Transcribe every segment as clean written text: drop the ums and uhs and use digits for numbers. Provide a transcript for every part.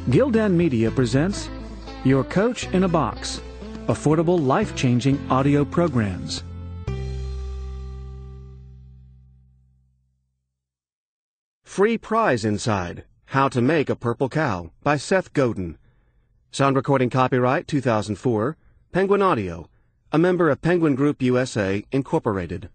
Gildan Media presents Your Coach in a Box, affordable, life-changing audio programs. Free Prize Inside, How to Make a Purple Cow by Seth Godin. Sound recording copyright 2004, Penguin Audio, a member of Penguin Group USA, Incorporated.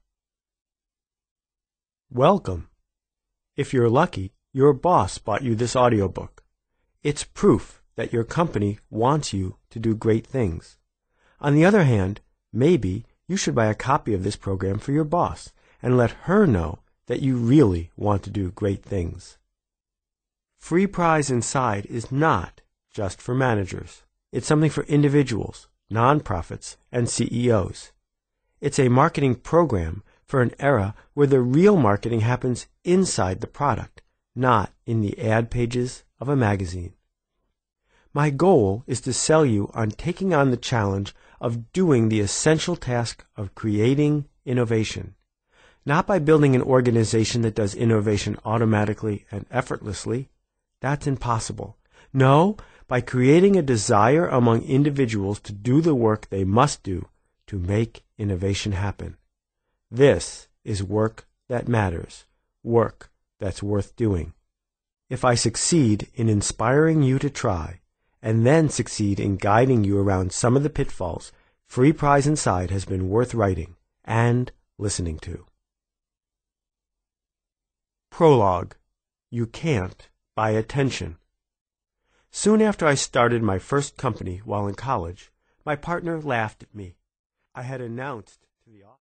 Welcome. If you're lucky, your boss bought you this audiobook. It's proof that your company wants you to do great things. On the other hand, maybe you should buy a copy of this program for your boss and let her know that you really want to do great things. Free Prize Inside is not just for managers. It's something for individuals, nonprofits, and CEOs. It's a marketing program for an era where the real marketing happens inside the product, not in the ad pages of a magazine. My goal is to sell you on taking on the challenge of doing the essential task of creating innovation, not by building an organization that does innovation automatically and effortlessly. That's impossible. No, by creating a desire among individuals to do the work they must do to make innovation happen. This is work that matters, work that's worth doing. If I succeed in inspiring you to try, and then succeed in guiding you around some of the pitfalls, Free Prize Inside has been worth writing and listening to. Prologue. You can't buy attention. Soon after I started my first company while in college, my partner laughed at me. I had announced to the